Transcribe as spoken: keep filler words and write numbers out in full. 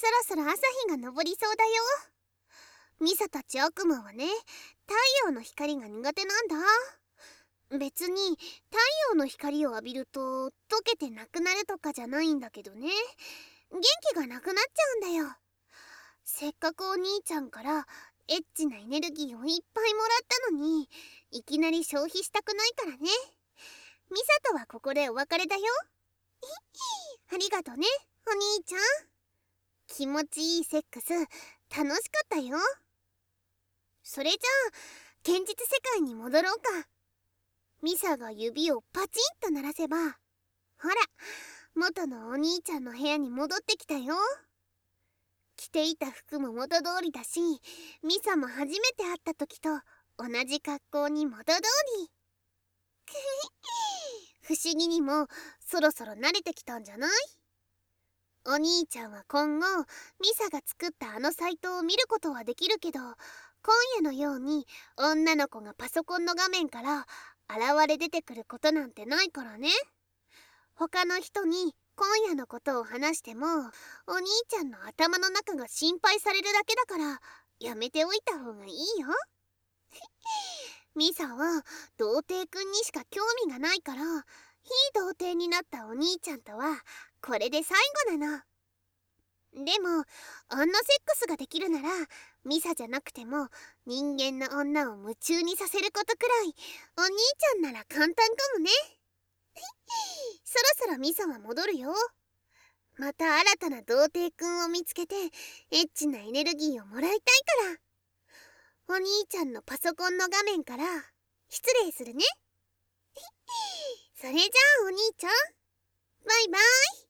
そろそろ朝日が昇りそうだよ。ミサたち悪魔はね、太陽の光が苦手なんだ。別に太陽の光を浴びると溶けてなくなるとかじゃないんだけどね、元気がなくなっちゃうんだよ。せっかくお兄ちゃんからエッチなエネルギーをいっぱいもらったのに、いきなり消費したくないからね。ミサとはここでお別れだよ。ありがとね、お兄ちゃん。気持ちいいセックス楽しかったよ。それじゃあ現実世界に戻ろうか。ミサが指をパチンと鳴らせば、ほら、元のお兄ちゃんの部屋に戻ってきたよ。着ていた服も元通りだし、ミサも初めて会った時と同じ格好に元通り。不思議にもそろそろ慣れてきたんじゃない？お兄ちゃんは今後ミサが作ったあのサイトを見ることはできるけど、今夜のように女の子がパソコンの画面から現れ出てくることなんてないからね。他の人に今夜のことを話しても、お兄ちゃんの頭の中が心配されるだけだから、やめておいた方がいいよ。ミサは童貞くんにしか興味がないから、非童貞になったお兄ちゃんとはこれで最後なの。でもあんなセックスができるなら、ミサじゃなくても人間の女を夢中にさせることくらいお兄ちゃんなら簡単かもね。そろそろミサは戻るよ。また新たな童貞くんを見つけてエッチなエネルギーをもらいたいから。お兄ちゃんのパソコンの画面から失礼するね。それじゃあお兄ちゃん、バイバイ。